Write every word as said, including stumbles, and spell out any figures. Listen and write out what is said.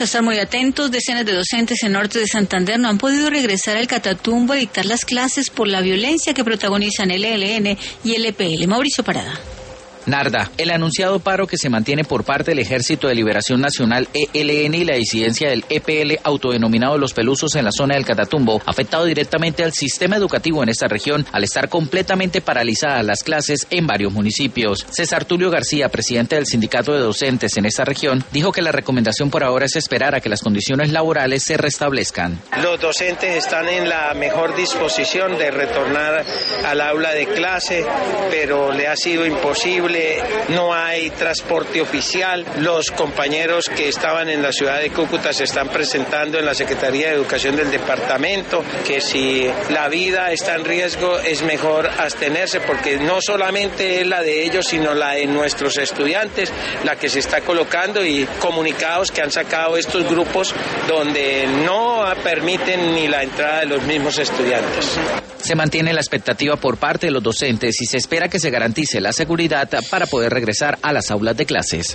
Estar muy atentos. Decenas de docentes en norte de Santander no han podido regresar al Catatumbo a dictar las clases por la violencia que protagonizan el E L N y el E P L. Mauricio Parada. Narda, el anunciado paro que se mantiene por parte del Ejército de Liberación Nacional E L N y la disidencia del E P L autodenominado Los Pelusos en la zona del Catatumbo ha afectado directamente al sistema educativo en esta región al estar completamente paralizadas las clases en varios municipios. César Tulio García, presidente del Sindicato de Docentes en esta región, dijo que la recomendación por ahora es esperar a que las condiciones laborales se restablezcan. Los docentes están en la mejor disposición de retornar al aula de clase, pero le ha sido imposible. No hay transporte oficial. Los compañeros que estaban en la ciudad de Cúcuta se están presentando en la Secretaría de Educación del departamento, que si la vida está en riesgo es mejor abstenerse, porque no solamente es la de ellos, sino la de nuestros estudiantes, la que se está colocando, y comunicados que han sacado estos grupos donde no permiten ni la entrada de los mismos estudiantes. Se mantiene la expectativa por parte de los docentes y se espera que se garantice la seguridad para poder regresar a las aulas de clases.